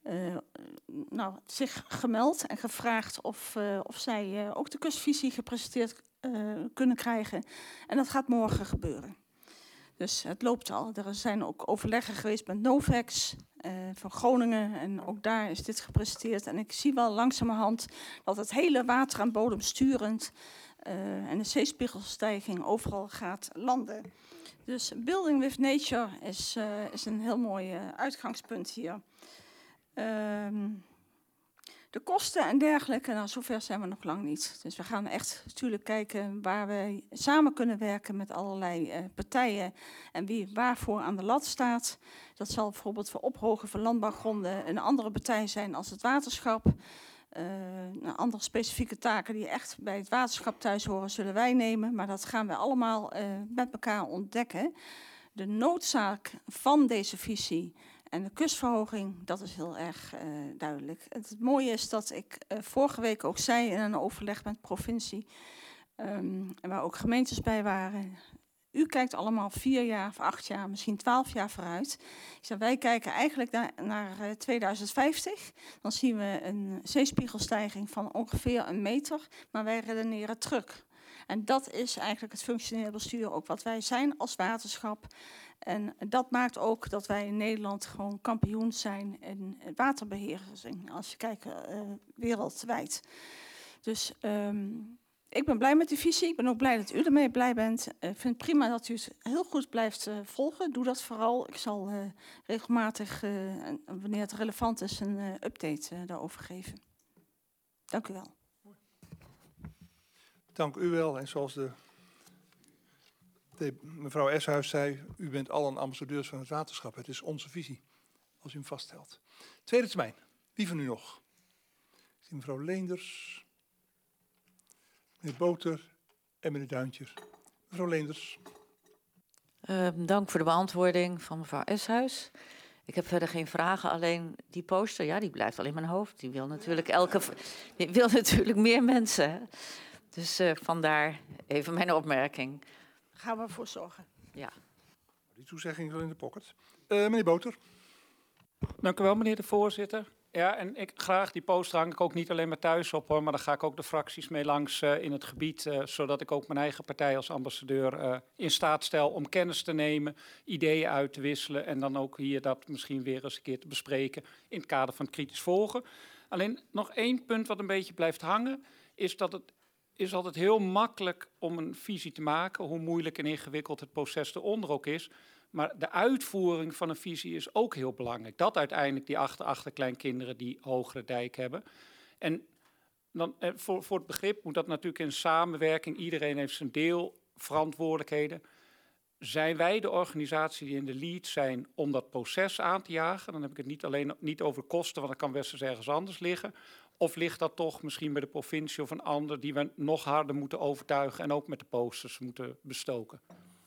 zich gemeld en gevraagd of zij ook de kustvisie gepresenteerd kunnen krijgen. En dat gaat morgen gebeuren. Dus het loopt al. Er zijn ook overleggen geweest met Novex van Groningen. En ook daar is dit gepresenteerd. En ik zie wel langzamerhand dat het hele water aan bodem sturend en de zeespiegelstijging overal gaat landen. Dus Building with Nature is een heel mooi uitgangspunt hier. De kosten en dergelijke, nou, zover zijn we nog lang niet. Dus we gaan echt natuurlijk kijken waar wij samen kunnen werken met allerlei partijen en wie waarvoor aan de lat staat. Dat zal bijvoorbeeld voor ophogen van landbouwgronden een andere partij zijn als het waterschap. Andere specifieke taken die echt bij het waterschap thuis horen, zullen wij nemen. Maar dat gaan we allemaal met elkaar ontdekken. De noodzaak van deze visie en de kustverhoging, dat is heel erg duidelijk. Het mooie is dat ik vorige week ook zei in een overleg met de provincie, waar ook gemeentes bij waren. U kijkt allemaal 4 jaar of 8 jaar, misschien 12 jaar vooruit. Ik zei, wij kijken eigenlijk naar 2050. Dan zien we een zeespiegelstijging van ongeveer 1 meter, maar wij redeneren terug. En dat is eigenlijk het functioneel bestuur, ook wat wij zijn als waterschap. En dat maakt ook dat wij in Nederland gewoon kampioen zijn in waterbeheersing, als je kijkt wereldwijd. Dus ik ben blij met die visie. Ik ben ook blij dat u ermee blij bent. Ik vind het prima dat u het heel goed blijft volgen. Doe dat vooral. Ik zal regelmatig, wanneer het relevant is, een update daarover geven. Dank u wel. Dank u wel. En zoals mevrouw Eshuis zei, u bent allen ambassadeurs van het waterschap. Het is onze visie, als u hem vaststelt. Tweede termijn. Wie van u nog? Ik zie mevrouw Leenders, meneer Boter en meneer Duintjer. Mevrouw Leenders. Dank voor de beantwoording van mevrouw Eshuis. Ik heb verder geen vragen, alleen die poster, ja, die blijft wel in mijn hoofd. Die wil natuurlijk meer mensen. Hè? Dus vandaar even mijn opmerking. Gaan we voor zorgen. Ja. Die toezegging wel in de pocket. Meneer Boter. Dank u wel, meneer de voorzitter. Ja, en graag die poster hang ik ook niet alleen maar thuis op, hoor, maar dan ga ik ook de fracties mee langs in het gebied, zodat ik ook mijn eigen partij als ambassadeur in staat stel om kennis te nemen, ideeën uit te wisselen en dan ook hier dat misschien weer eens een keer te bespreken in het kader van het kritisch volgen. Alleen nog 1 punt wat een beetje blijft hangen, is dat het is altijd heel makkelijk om een visie te maken, hoe moeilijk en ingewikkeld het proces eronder ook is. Maar de uitvoering van een visie is ook heel belangrijk. Dat uiteindelijk die achterkleinkinderen die hogere dijk hebben. En dan, voor het begrip moet dat natuurlijk in samenwerking. Iedereen heeft zijn deel verantwoordelijkheden. Zijn wij de organisatie die in de lead zijn om dat proces aan te jagen? Dan heb ik het niet over kosten, want dat kan best eens ergens anders liggen. Of ligt dat toch misschien bij de provincie of een ander die we nog harder moeten overtuigen en ook met de posters moeten bestoken?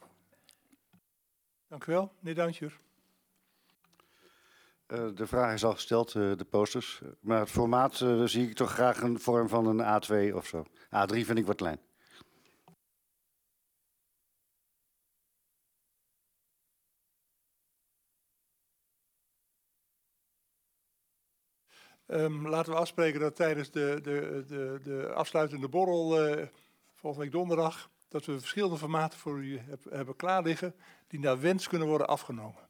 Dank u wel, meneer Duintjer. De vraag is al gesteld, de posters. Maar het formaat zie ik toch graag een vorm van een A2 of zo. A3 vind ik wat klein. Laten we afspreken dat tijdens de afsluitende borrel volgende week donderdag, dat we verschillende formaten voor u hebben klaar liggen, die naar wens kunnen worden afgenomen.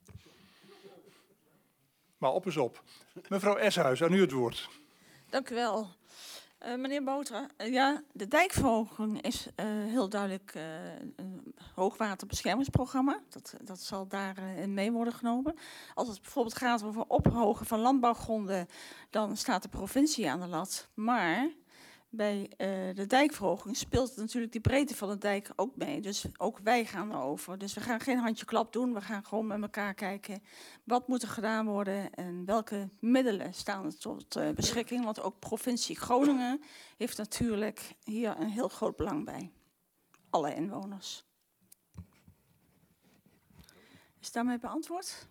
Maar op is op. Mevrouw Eshuis, aan u het woord. Dank u wel. Meneer Boter, ja, de dijkverhoging is heel duidelijk een hoogwaterbeschermingsprogramma. Dat zal daarin mee worden genomen. Als het bijvoorbeeld gaat over ophogen van landbouwgronden, dan staat de provincie aan de lat. Maar bij de dijkverhoging speelt natuurlijk die breedte van de dijk ook mee. Dus ook wij gaan erover. Dus we gaan geen handjeklap doen. We gaan gewoon met elkaar kijken wat moet er gedaan worden en welke middelen staan er tot beschikking. Want ook provincie Groningen heeft natuurlijk hier een heel groot belang bij. Alle inwoners. Is daarmee beantwoord?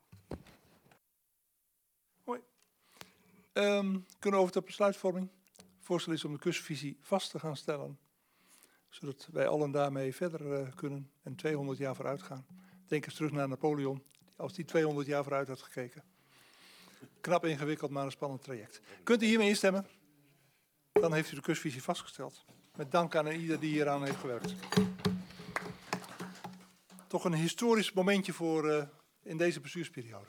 Hoi. Kunnen we over de besluitvorming? Het voorstel is om de kustvisie vast te gaan stellen, zodat wij allen daarmee verder kunnen en 200 jaar vooruit gaan. Denk eens terug naar Napoleon, als die 200 jaar vooruit had gekeken. Knap ingewikkeld, maar een spannend traject. Kunt u hiermee instemmen? Dan heeft u de kustvisie vastgesteld. Met dank aan ieder die hieraan heeft gewerkt. Toch een historisch momentje voor in deze bestuursperiode.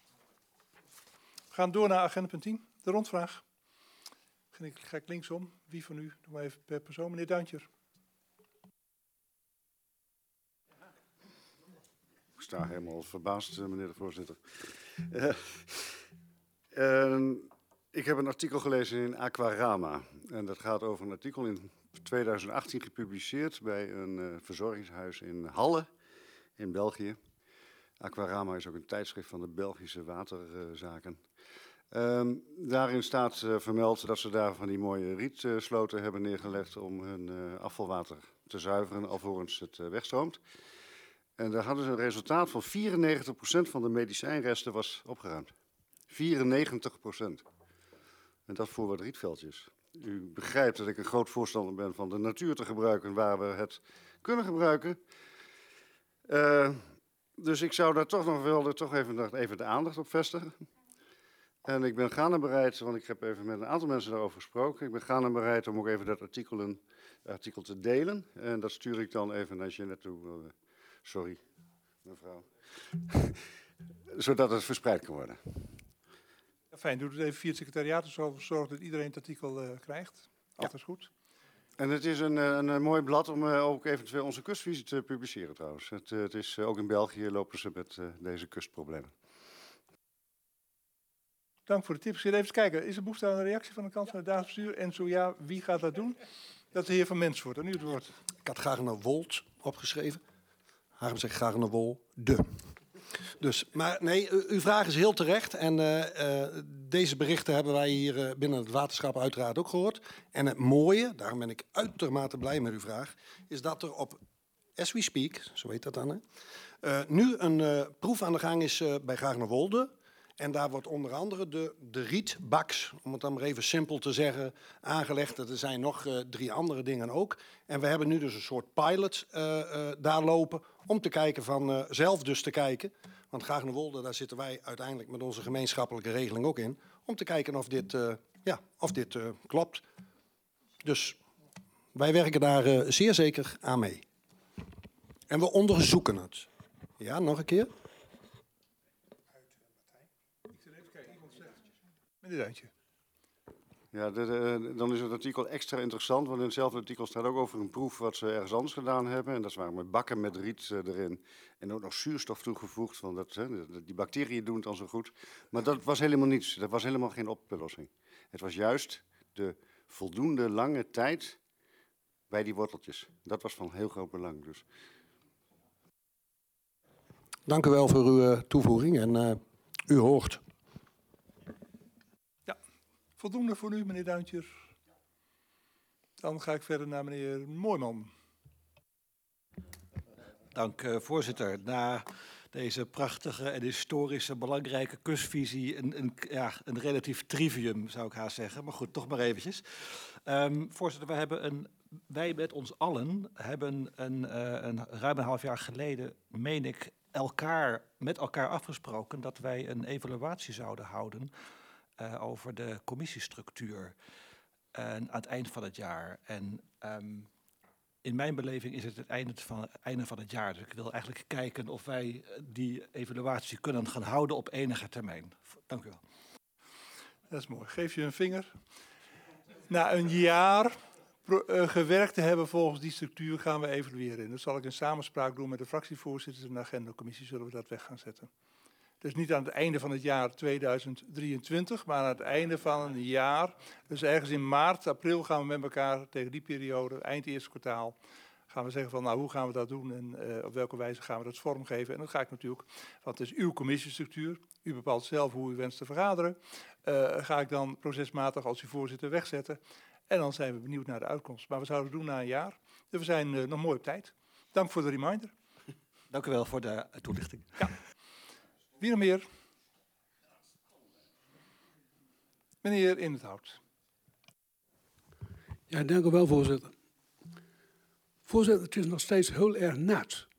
We gaan door naar agenda punt 10, de rondvraag. Ga ik linksom. Wie van u? Doe maar even per persoon. Meneer Duintjer. Ik sta helemaal verbaasd, meneer de voorzitter. Ik heb een artikel gelezen in Aquarama. En dat gaat over een artikel in 2018 gepubliceerd bij een verzorgingshuis in Halle in België. Aquarama is ook een tijdschrift van de Belgische waterzaken. Daarin staat vermeld dat ze daar van die mooie rietsloten hebben neergelegd om hun afvalwater te zuiveren alvorens het wegstroomt. En daar hadden ze een resultaat van 94% van de medicijnresten was opgeruimd. 94%. En dat voor wat rietveldjes. U begrijpt dat ik een groot voorstander ben van de natuur te gebruiken waar we het kunnen gebruiken. Dus ik zou daar toch nog wel even de aandacht op vestigen. En ik ben gaarne bereid, want ik heb even met een aantal mensen daarover gesproken. Ik ben gaarne bereid om ook even dat artikel te delen. En dat stuur ik dan even naar Jeannette toe. Sorry, mevrouw. Zodat het verspreid kan worden. Ja, fijn, doe het even via het secretariaat. Zorg dat iedereen het artikel krijgt. Altijd goed. En het is een mooi blad om ook eventueel onze kustvisie te publiceren trouwens. Het is ook in België lopen ze met deze kustproblemen. Dank voor de tip. Ik zit even kijken. Is er behoefte aan een reactie van de kant van het dagelijks bestuur? En zo ja, wie gaat dat doen? Dat is de heer Van Mens wordt. En nu het woord. Ik had graag een Wold opgeschreven. Harm zegt graag een Wolde. Dus, maar nee, uw vraag is heel terecht. En deze berichten hebben wij hier binnen het waterschap uiteraard ook gehoord. En het mooie, daarom ben ik uitermate blij met uw vraag, is dat er op as we speak, zo heet dat dan, nu een proef aan de gang is bij Gaarnerwolde. En daar wordt onder andere de rietbaks, om het dan maar even simpel te zeggen, aangelegd. Er zijn nog 3 andere dingen ook. En we hebben nu dus een soort pilot daar lopen om te kijken van zelf dus te kijken. Want Gaarnerwolde, daar zitten wij uiteindelijk met onze gemeenschappelijke regeling ook in. Om te kijken of dit klopt. Dus wij werken daar zeer zeker aan mee. En we onderzoeken het. Ja, nog een keer. Meneer Duintje. Ja, dan is het artikel extra interessant, want in hetzelfde artikel staat ook over een proef wat ze ergens anders gedaan hebben. En dat waren met bakken met riet erin en ook nog zuurstof toegevoegd, want die bacteriën doen het dan zo goed. Maar dat was helemaal niets, dat was helemaal geen oplossing. Het was juist de voldoende lange tijd bij die worteltjes. Dat was van heel groot belang. Dus. Dank u wel voor uw toevoeging en u hoort. Voldoende voor u, meneer Duintjer. Dan ga ik verder naar meneer Mooijman. Dank, voorzitter. Na deze prachtige en historische belangrijke kustvisie een relatief trivium, zou ik haast zeggen. Maar goed, toch maar eventjes. Voorzitter, wij met ons allen hebben ruim een half jaar geleden, meen ik, met elkaar afgesproken dat wij een evaluatie zouden houden over de commissiestructuur aan het eind van het jaar. En in mijn beleving is het einde van het jaar. Dus ik wil eigenlijk kijken of wij die evaluatie kunnen gaan houden op enige termijn. Dank u wel. Dat is mooi. Geef je een vinger. Na een jaar gewerkt te hebben volgens die structuur gaan we evalueren. En dat zal ik in samenspraak doen met de fractievoorzitters en de agendacommissie zullen we dat weg gaan zetten. Dus niet aan het einde van het jaar 2023, maar aan het einde van een jaar. Dus ergens in maart, april gaan we met elkaar tegen die periode, eind eerste kwartaal, gaan we zeggen van nou hoe gaan we dat doen en op welke wijze gaan we dat vormgeven. En dat ga ik natuurlijk, want het is uw commissiestructuur, u bepaalt zelf hoe u wenst te vergaderen. Ga ik dan procesmatig als uw voorzitter wegzetten. En dan zijn we benieuwd naar de uitkomst. Maar we zouden het doen na een jaar. Dus we zijn nog mooi op tijd. Dank voor de reminder. Dank u wel voor de toelichting. Ja. Wie nog meer? Meneer In het Hout. Ja, dank u wel, voorzitter. Voorzitter, het is nog steeds heel erg nat.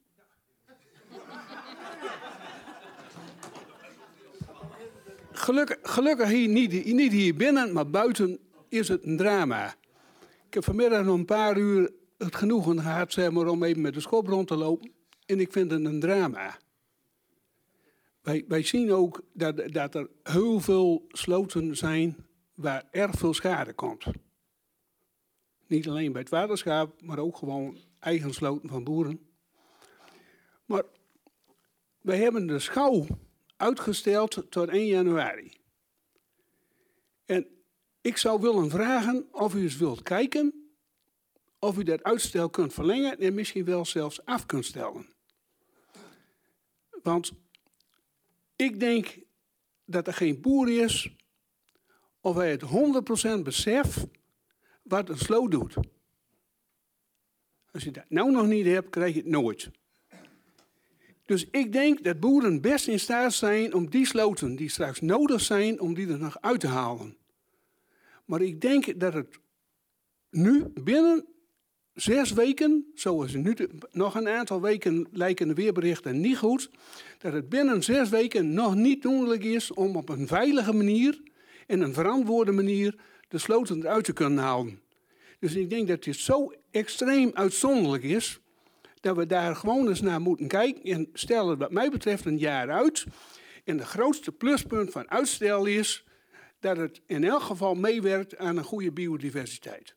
Gelukkig hier niet hier binnen, maar buiten is het een drama. Ik heb vanmiddag nog een paar uur het genoegen gehad zeg maar, om even met de schop rond te lopen. En ik vind het een drama. Wij zien ook dat er heel veel sloten zijn waar erg veel schade komt. Niet alleen bij het waterschap, maar ook gewoon eigen sloten van boeren. Maar wij hebben de schouw uitgesteld tot 1 januari. En ik zou willen vragen of u eens wilt kijken of u dat uitstel kunt verlengen en misschien wel zelfs af kunt stellen. Want ik denk dat er geen boer is of hij het 100% beseft wat een sloot doet. Als je dat nou nog niet hebt, krijg je het nooit. Dus ik denk dat boeren best in staat zijn om die sloten die straks nodig zijn, om die er nog uit te halen. Maar ik denk dat het nu binnen 6 weken, zoals nu nog een aantal weken lijken de weerberichten niet goed, dat het binnen 6 weken nog niet doenlijk is om op een veilige manier en een verantwoorde manier de sloten eruit te kunnen halen. Dus ik denk dat dit zo extreem uitzonderlijk is, dat we daar gewoon eens naar moeten kijken en stellen wat mij betreft een jaar uit. En de grootste pluspunt van uitstel is dat het in elk geval meewerkt aan een goede biodiversiteit.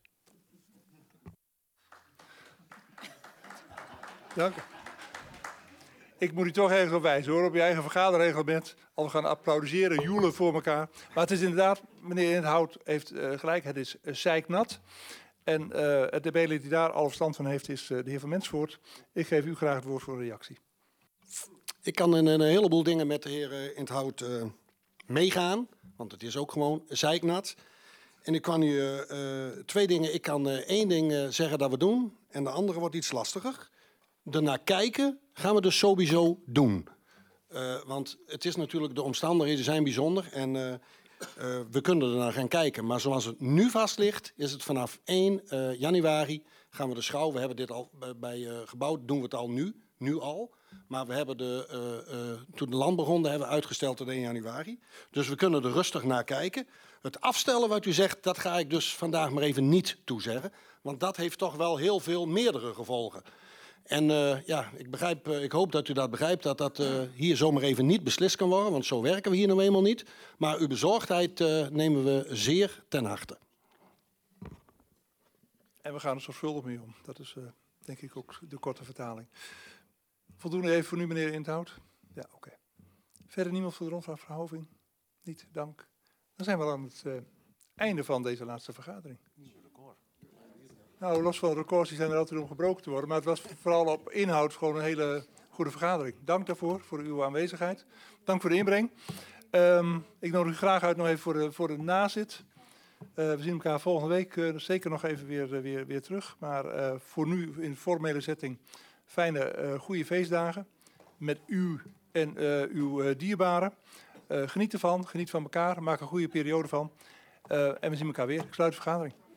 Dank u. Ik moet u toch ergens op wijzen hoor, op je eigen vergaderreglement. Al we gaan applaudisseren, joelen voor elkaar. Maar het is inderdaad, meneer In het Hout heeft gelijk, het is zeiknat. En het DB-lid die daar alle verstand van heeft is de heer Van Mensvoort. Ik geef u graag het woord voor een reactie. Ik kan in een heleboel dingen met de heer In het Hout meegaan, want het is ook gewoon zeiknat. En ik kan u 2 dingen, ik kan 1 ding zeggen dat we doen en de andere wordt iets lastiger. Ernaar kijken gaan we dus sowieso doen. Want het is natuurlijk, de omstandigheden zijn bijzonder en we kunnen ernaar gaan kijken. Maar zoals het nu vast ligt, is het vanaf 1 januari gaan we de schouw. We hebben dit al bij gebouwd, doen we het al nu al. Maar we hebben toen de land begon, hebben we uitgesteld tot 1 januari. Dus we kunnen er rustig naar kijken. Het afstellen wat u zegt, dat ga ik dus vandaag maar even niet toezeggen. Want dat heeft toch wel heel veel meerdere gevolgen. En ik hoop dat u dat begrijpt, dat dat hier zomaar even niet beslist kan worden, want zo werken we hier nou eenmaal niet. Maar uw bezorgdheid nemen we zeer ten harte. En we gaan er zorgvuldig mee om. Dat is denk ik ook de korte vertaling. Voldoende even voor nu, meneer Inthout? Ja, oké. Verder niemand voor de rondvraag, mevrouw Hoving? Niet, dank. Dan zijn we aan het einde van deze laatste vergadering. Nou, los van records, die zijn er altijd om gebroken te worden. Maar het was vooral op inhoud gewoon een hele goede vergadering. Dank daarvoor, voor uw aanwezigheid. Dank voor de inbreng. Ik nodig u graag uit nog even voor de nazit. We zien elkaar volgende week zeker nog even weer terug. Maar voor nu in formele setting fijne, goede feestdagen. Met u en uw dierbaren. Geniet ervan, geniet van elkaar. Maak een goede periode van. En we zien elkaar weer. Ik sluit de vergadering.